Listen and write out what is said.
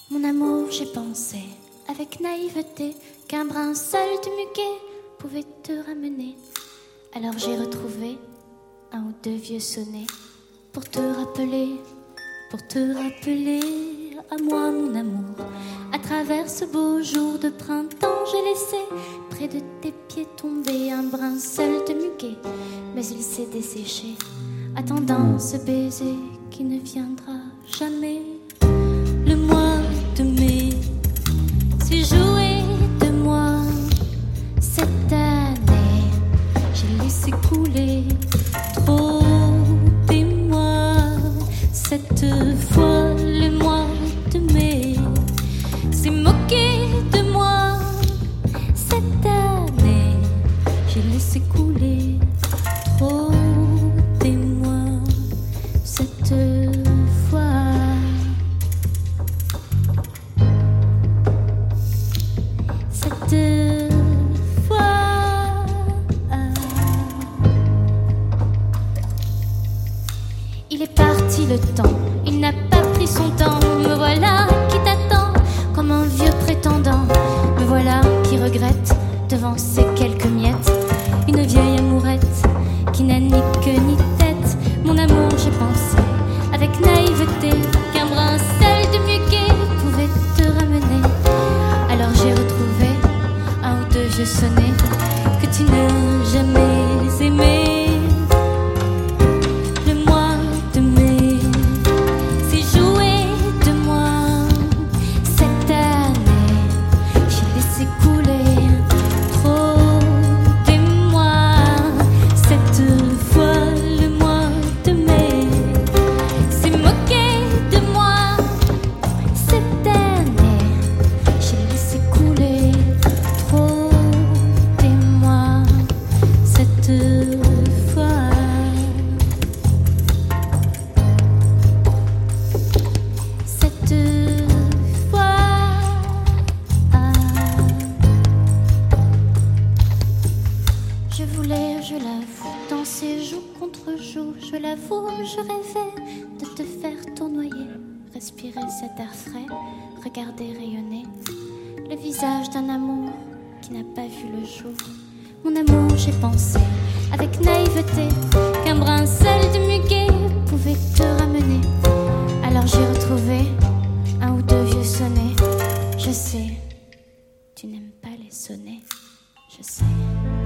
Mon amour, j'ai pensé avec naïveté qu'un brin seul de muguet pouvait te ramener. Alors j'ai retrouvé un ou deux vieux sonnets pour te rappeler à moi mon amour. À travers ce beau jour de printemps, j'ai laissé près de tes pieds tomber un brin seul de muguet, mais il s'est desséché, attendant ce baiser qui ne viendra jamais. Le mois de mai s'est joué de moi cette année. J'ai laissé couler trop d'émoi. Cette fois, le mois de mai s'est moqué de moi cette année. J'ai laissé couler trop d'émoi cette fois. Cette fois. Il est parti le temps, il n'a pas pris son temps. Me voilà qui t'attend comme un vieux prétendant. Me voilà qui regrette devant ces quelques miettes une vieille amourette qui n'a ni queue ni tête. Mon amour, j'ai pensé avec naïveté qu'un brin seul de muguet pouvait te ramener. Alors j'ai retrouvé un ou deux vieux sonnets que tu n'as jamais aimés. Je l'avoue, dans ces jours contre jours, je l'avoue, je rêvais de te faire tournoyer, respirer cet air frais, regarder rayonner le visage d'un amour qui n'a pas vu le jour. Mon amour, j'ai pensé avec naïveté qu'un brin seul de muguet pouvait te ramener. Alors j'ai retrouvé un ou deux vieux sonnets. Je sais, tu n'aimes pas les sonnets, je sais.